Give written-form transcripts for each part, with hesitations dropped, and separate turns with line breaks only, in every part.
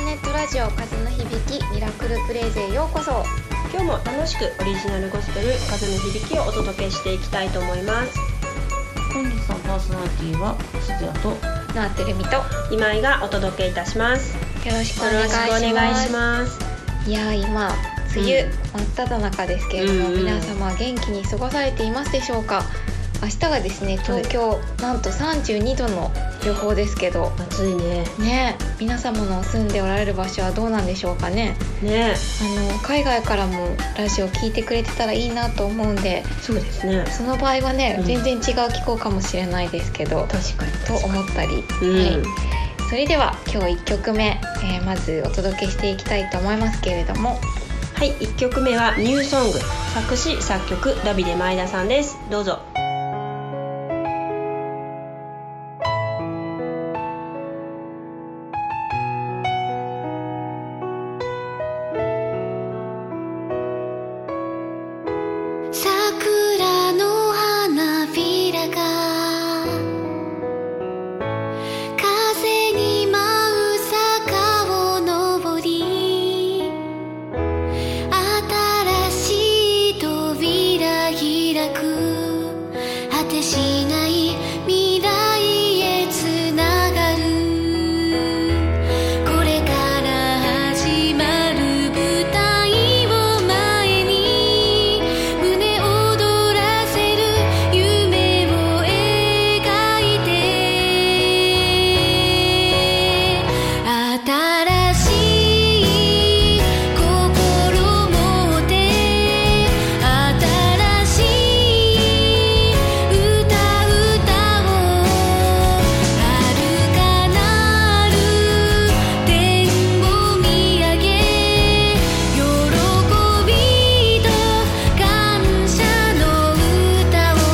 ネットラジオ風の響きミラクルプレイズへようこそ。
今日も楽しくオリジナルゴスペル風の響きをお届けしていきたいと思います。
本日のパーソナリティはすずやと
なってるみと
今井がお届けいたします。
よろしくお願いします。いや今梅雨真っ只中ですけれども、皆様元気に過ごされていますでしょうか。明日はですね東京、なんと32度の予報ですけど、
暑いね。
皆様の住んでおられる場所はどうなんでしょうかね。海外からもラジオ聞いてくれてたらいいなと思うんで、
そうですね。
その場合はね、全然違う気候かもしれないですけど、
確かに
と思ったり、それでは今日1曲目、まずお届けしていきたいと思いますけれども、
はい、1曲目はニューソング、作詞作曲ダビデ前田さんです。どうぞ。
桜の花びらが風に舞う坂を登り、新しい扉開く、果てしない未来へつながる。これから始まる舞台を前に、胸躍らせる夢を描いて、新しい心持って、新しい歌歌おう。遥かなる天を見上げ、喜びと感謝の歌を。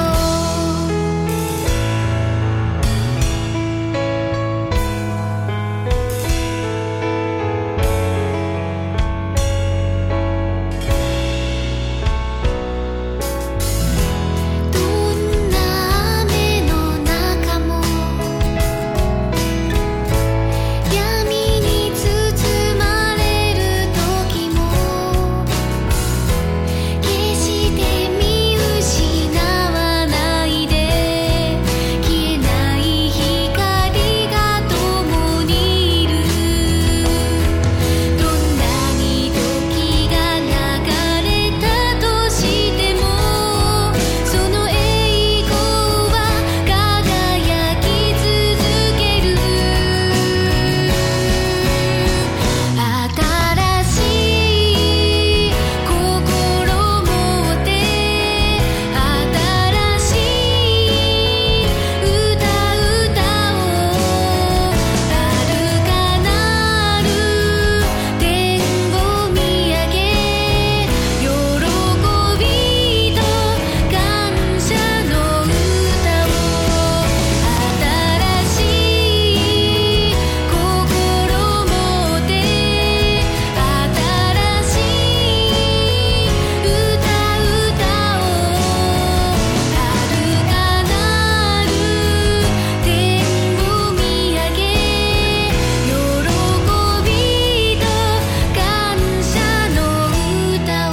どんな雨の中も闇に包まれる時も、決して見失わないで、消えない光が共にいる。どんなに時が流れたとしても、その栄光は輝き続ける。新しい心持って、新しい歌歌おう。遥かなる天を見上げ、喜びと感謝の歌を。新しい心持って、新しい歌歌おう。遥かなる天を見上げ、喜びと感謝の歌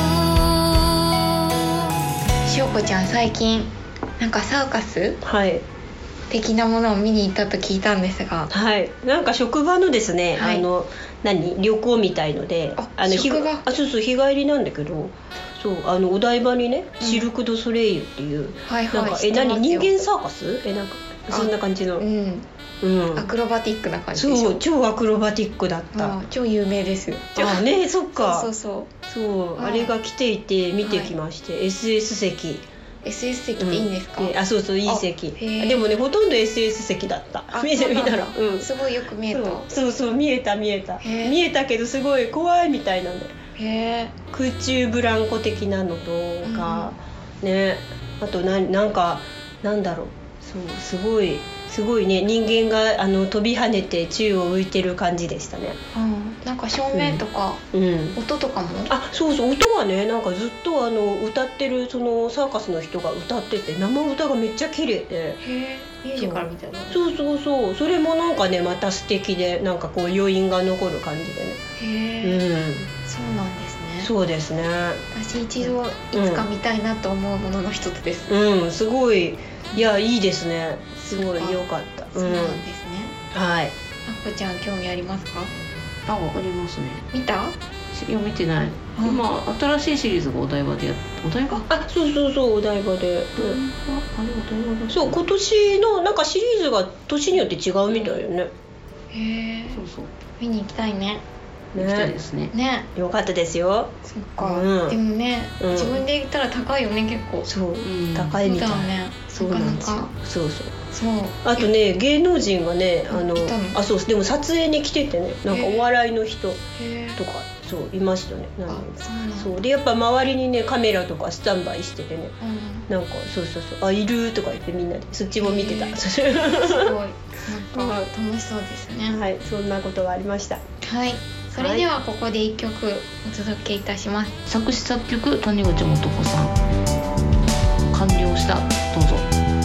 を。
しおこちゃん最近なんかサーカス
はい
的なものを見に行ったと聞いたんですが、
なんか職場のですね、
はい
旅行みたいので、
職場
そう日帰りなんだけど、そうお台場にね、シルク・ドゥ・ソレイユっていう、なんか
知ってますよ
人間サーカスなんかそんな感じの、
アクロバティックな感じでしょ。
そう超アクロバティックだった。
超有名ですよ。
そっか。
そう
あれが来ていて見てきまして、SS 席。
SS 席っていいんですか？
そういい席。
へー
でもねほとんど SS 席だった。見たら、
すごいよく見えた。
そう見えた見えたけどすごい怖いみたいなんだよ。空中ブランコ的なのとか、あとなんかなんだろう、すごいね、人間が飛び跳ねて宙を浮いてる感じでしたね。
なんか照明とか、音とかも、
そう音がねなんかずっと歌ってるそのサーカスの人が歌ってて生歌がめっちゃ綺麗で、
ミュージカルみたいな。
そうそれもなんかねまた素敵でなんかこう余韻が残る感じでね。
そうなんですね。
そうですね。
私一度いつか見たいなと思うものの一つです。
すごいいいですね。すごい良かった。
そうなんですね。
はい。
あっこちゃん興味ありますか？
わかりますね。
見た？
いや見てない。今新しいシリーズがお台場でお台場？
そうお台場で。そう今年のなんかシリーズが年によって違うみたいよね。
そう
見に行きたいね。
行きたいですね。
よかったですよ。
そっか。でもね自分で行ったら高いよね結構。
そう高いみたい。
そうなんですよ。
そうあとね芸能人がねそうでも撮影に来ててねなんかお笑いの人とかいましたね。そうでやっぱ周りにねカメラとかスタンバイしててねなんかそういるとか言ってみんなでそっちも見てた。すごいなんか
楽しそうですね。
はいそんなことがありました。
はいそれではここで1曲お届けいたします。
作詞作曲谷口素子さん。完了した。どうぞ。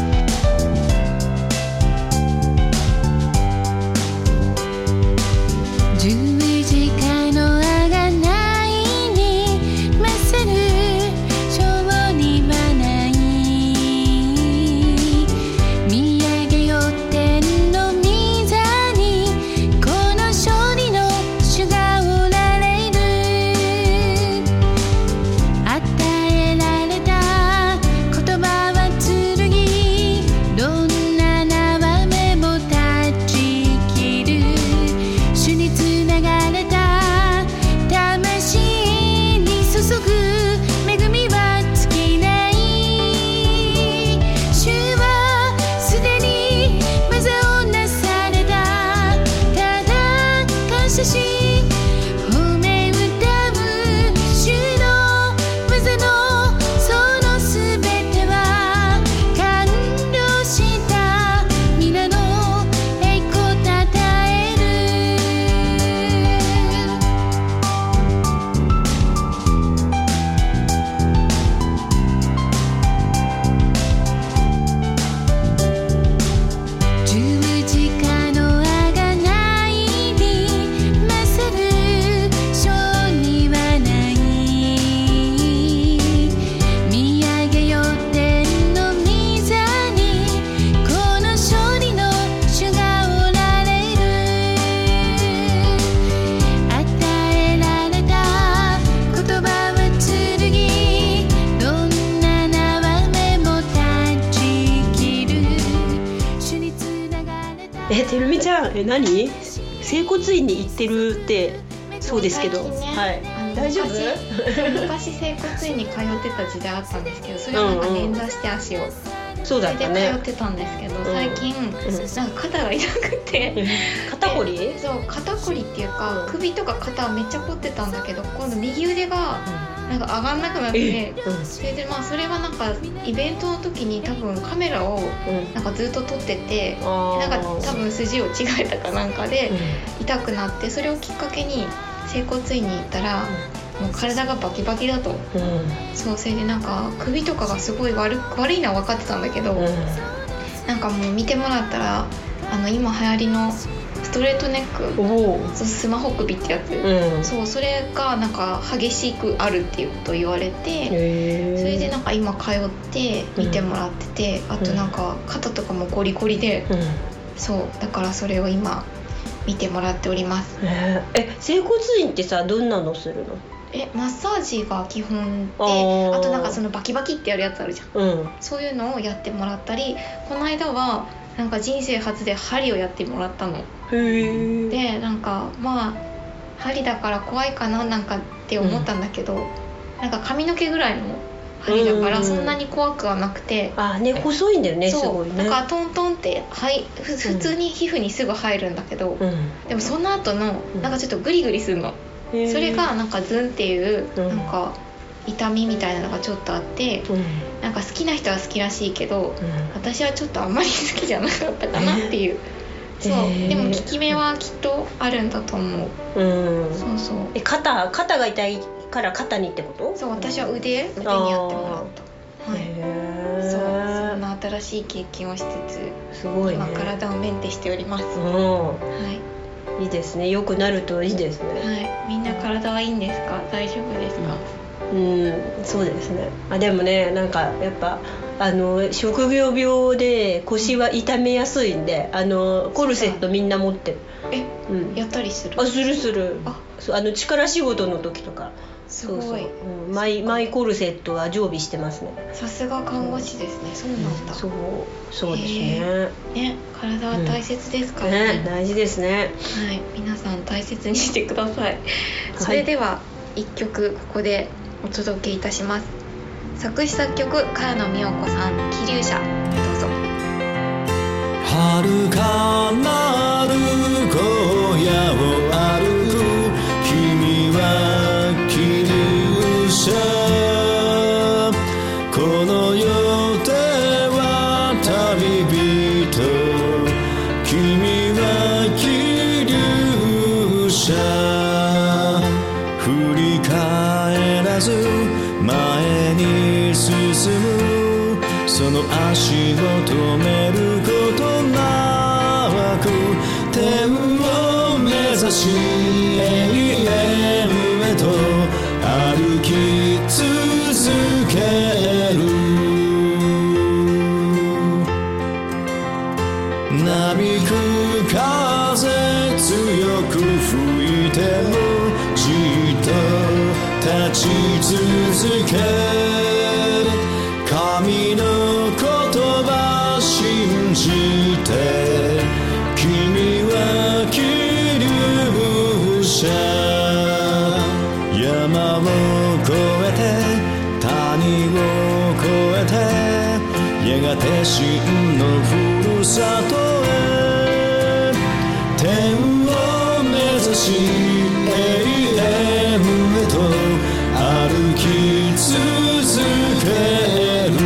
十字架の贖いに勝る勝利はない見上げよ天の御座にこの勝利の主がおられる与えられた言葉は剣どんな縄目も断ち切る主につながれた魂に注ぐ恵みは尽きない主はすでに技をなされたただ感謝し褒め歌う主の技のそのすべては完了した皆の栄光たたえる十字架の贖いに勝る勝利はない見上げよ天の御座にこの勝利の主がおられる与えられた言葉は剣どんな縄目も断ち切る主につながれた
てるみちゃん何整骨院に行ってるってそうですけど、大丈夫？
昔整骨院に通ってた時代あったんですけどそれはなんか捻挫して足を
そうだったね。
それで通ってたんですけど最近なんか肩が痛くて
肩こり？
そう肩こりっていうか首とか肩めっちゃ凝ってたんだけど今度右腕がなんか上がんなくなってそれでそれはなんかイベントの時に多分カメラをなんかずっと撮っててなんか多分筋を違えたかなんかで痛くなってそれをきっかけに整骨院に行ったらもう体がバキバキだと、そうそれでなんか首とかがすごい悪いのは分かってたんだけど、なんかもう見てもらったら今流行りのストレートネックスマホ首ってやつ、そうそれがなんか激しくあるっていうことを言われて、それでなんか今通って見てもらってて、あとなんか肩とかもゴリゴリで、そうだからそれを今見てもらっております。
整骨院ってさどんなのするの？
マッサージが基本で、あとなんかそのバキバキってやるやつあるじゃん、そういうのをやってもらったり、この間はなんか人生初で針をやってもらったの。でなんか針だから怖いかななんかって思ったんだけど、なんか髪の毛ぐらいの針だからそんなに怖くはなくて、
細いんだよね。すごいね。
だからトントンって普通に皮膚にすぐ入るんだけど、でもその後のなんかちょっとグリグリするの。それがなんかズンっていうなんか痛みみたいなのがちょっとあって、なんか好きな人は好きらしいけど、私はちょっとあんまり好きじゃなかったかなっていうそうでも効き目はきっとあるんだと思う。そうそう。
肩が痛いから肩にってこと？
そう、私は腕にやってもらった。はい。そう、そんな新しい経験をしつつ、
すごいね。
今体をメンテしております。はい。
いいですね。良くなるといいですね。
はい。みんな体はいいんですか？大丈夫ですか？
そうですね。でもね、なんかやっぱ職業病で腰は痛めやすいんで、コルセットみんな持ってる。
やったりする？
する。力仕事の時とか。
すごい。
マイコルセットは常備してますね。
さすが看護師ですね。そうなんだ。
そうですね。
ね、体は大切ですからね。
大事ですね。
はい、皆さん大切にしてください。それでは一曲ここでお届けいたします。作詞作曲茅野美代子さん、気流者、どうぞ。
遥かなる荒野を歩く君は気流者、この世では旅人、君は気流者、振り返らず前に進む、その足を止めることなく、天を目指し永遠へと歩き続ける。なびく風強く吹いてもじっと立ち続ける、神の言葉信じて、君は気流者、山を越えて谷を越えて、やがて真のふるさとへ、天を目指し永遠へと歩き続ける、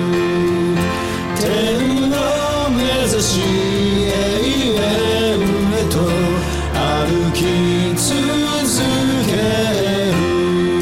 天を目指し永遠へと歩き続ける。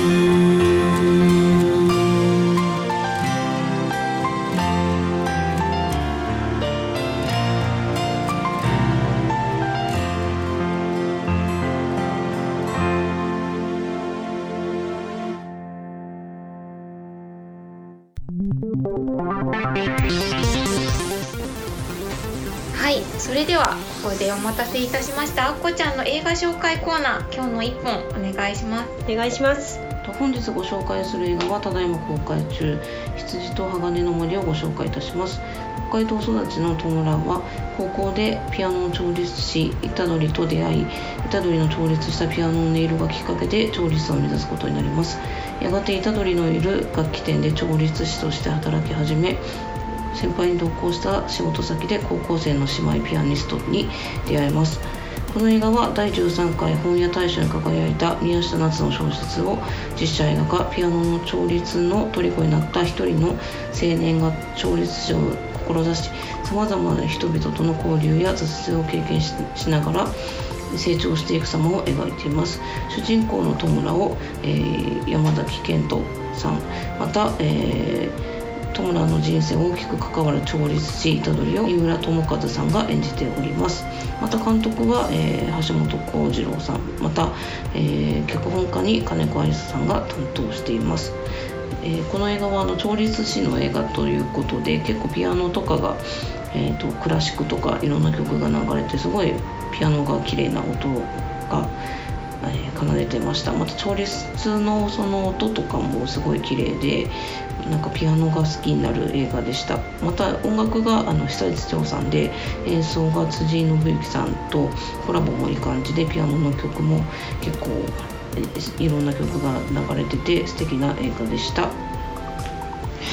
はい、それではここでお待たせいたしましたあっこちゃんの映画紹介コーナー、今日の1本お願いします。
お願いします。
本日ご紹介する映画はただいま公開中、羊と鋼の森をご紹介いたします。北海道育ちの戸村は高校でピアノを調律師虎杖と出会い、虎杖の調律したピアノの音色がきっかけで調律師を目指すことになります。やがて虎杖のいる楽器店で調律師として働き始め、先輩に同行した仕事先で高校生の姉妹ピアニストに出会います。この映画は第13回本屋大賞に輝いた宮下夏の小説を実写映画化、ピアノの調律の虜になった一人の青年が調律師を志し、さまざまな人々との交流や挫折を経験 しながら成長していく様を描いています。主人公の戸村を、山崎賢人さん、また、戸村の人生を大きく関わる調律師虎杖を井浦友和さんが演じております。また監督は、橋本幸次郎さん、また、脚本家に金子愛さんが担当しています。この映画は調律師の映画ということで、結構ピアノとかが、クラシックとかいろんな曲が流れて、すごいピアノが綺麗な音が、奏でてました。また調律のその音とかもすごい綺麗で、なんかピアノが好きになる映画でした。また音楽が久石譲さんで、演奏が辻井伸行さんとコラボもいい感じで、ピアノの曲も結構いろんな曲が流れてて素敵な映画でした。はい、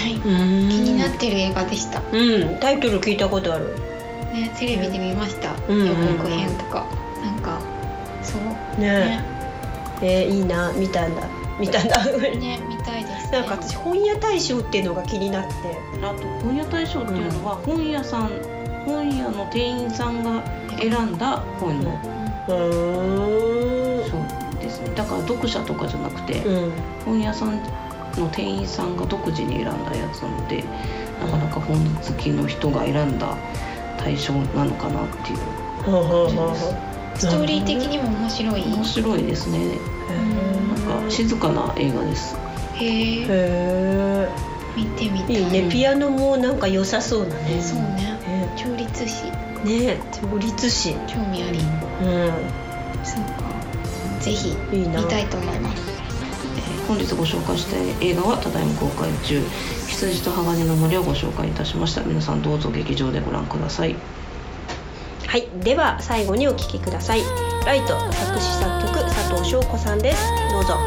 気になってる映画でした。
タイトル聞いたことある、
ね、テレビで見ました。予告編とかなんかそうね、
いいな、見たんだね、見たいですね。なんか私本屋大賞っていうのが気になって、
あと本屋大賞っていうのは本屋さん本屋の店員さんが選んだ本の、そうですね。だから読者とかじゃなくて、本屋さんの店員さんが独自に選んだやつなので、なかなか本好きの人が選んだ対象なのかなっていう感じです。
ストーリー的にも面白い
ですね。なんか静かな映画です。
へえ。見てみたい。
いいね。ピアノもなんか良さそうだね。
そうね。調律師。
ね、調律師。
興味あり。そうか。ぜひ見たいと思います。
本日ご紹介した映画はただいま公開中。羊と鋼の森をご紹介いたしました。皆さんどうぞ劇場でご覧ください。
はい、では最後にお聴きください。ライト作詞作曲佐藤翔子さんです。どうぞ。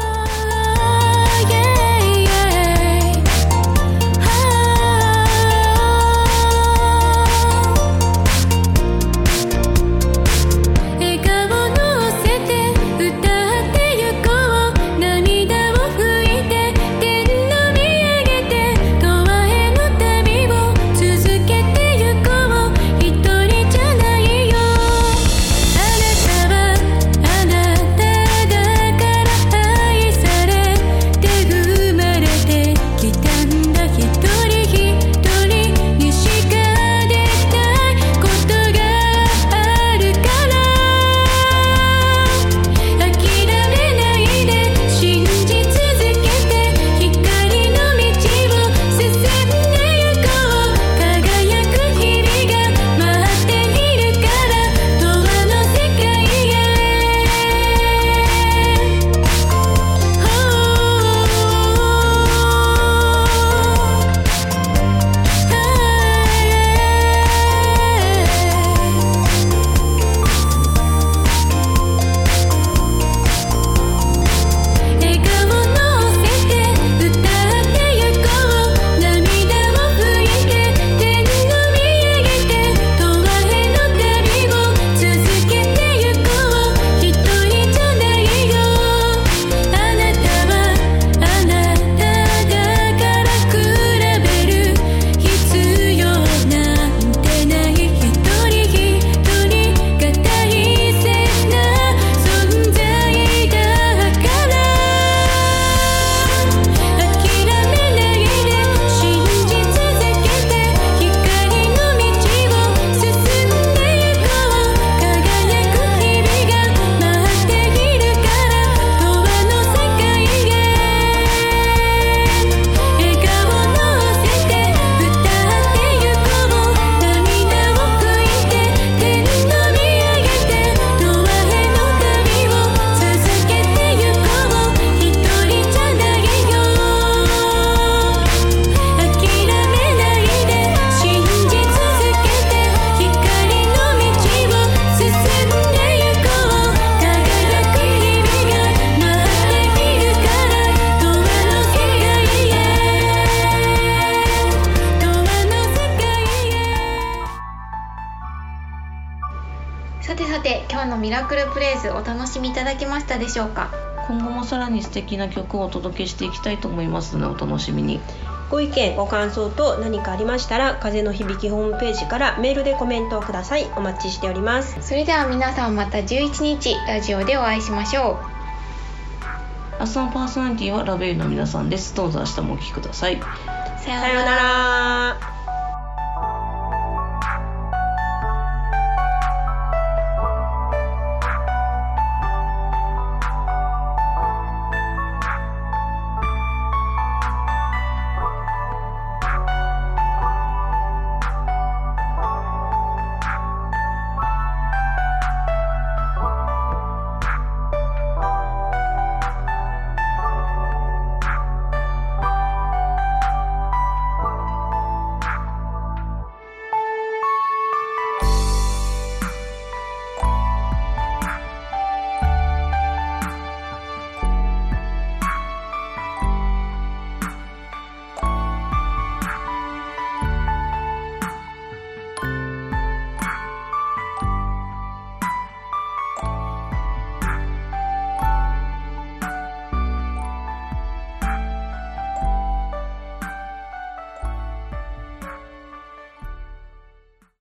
さて今日のミラクルプレイズお楽しみいただけましたでしょうか。
今後もさらに素敵な曲をお届けしていきたいと思いますのでお楽しみに。
ご意見ご感想と何かありましたら風の響きホームページからメールでコメントをください。お待ちしております。
それでは皆さんまた11日ラジオでお会いしましょ
う。明日のパーソナリティはラベルの皆さんです。どうぞ明日もお聴きください。
さよう
なら。